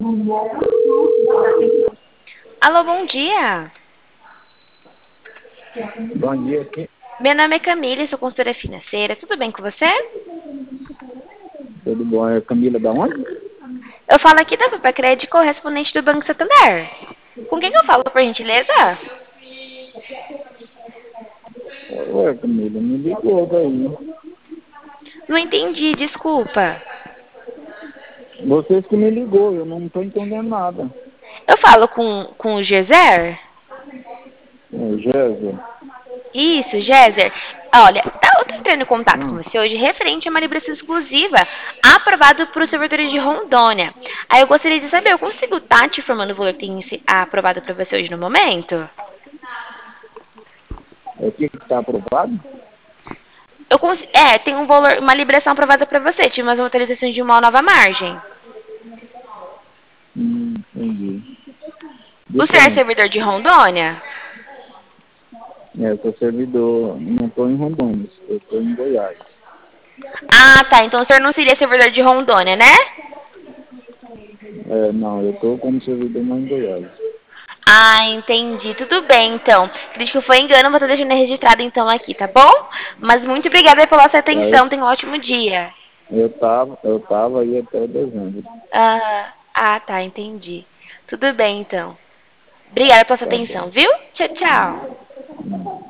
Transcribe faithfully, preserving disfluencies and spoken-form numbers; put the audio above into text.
Alô, bom dia. Bom dia aqui. Meu nome é Camila, sou consultora financeira. Tudo bem com você? Tudo bom? É Camila da onde? Eu falo aqui da Super Crédito, correspondente do Banco Santander. Com quem que eu falo, por gentileza? Ué, Camila, me ligou daí. Não entendi, desculpa. Vocês que me ligou, eu não estou entendendo nada. Eu falo com, com o Geser? É, Jéssica. Isso, Geser. Olha, tá, eu tô entrando em contato com Ah, você hoje referente a uma liberação exclusiva aprovada para os servidores de Rondônia. Aí eu gostaria de saber, eu consigo estar te informando o valor que tem esse- aprovado para você hoje no momento? é o que está aprovado? Eu cons... É, tem um valor, uma liberação aprovada para você. Tinha umas autorizações de uma nova margem. Hum, entendi. De O senhor é quanto? servidor de Rondônia? É, eu sou servidor, não estou em Rondônia, eu estou em Goiás. Ah, tá. Então o senhor não seria servidor de Rondônia, né? É, não, eu estou como servidor, mas em Goiás. Ah, entendi. Tudo bem, então. Acredito que foi engano, vou estar deixando registrado então aqui, tá bom? Mas muito obrigada pela sua É, eu, atenção. Tenha um ótimo dia. eu tava, eu tava aí até dezembro. Ah, ah, tá. Entendi. Tudo bem, então. Obrigada pela sua Tá bom. atenção, viu? Tchau, tchau. Hum.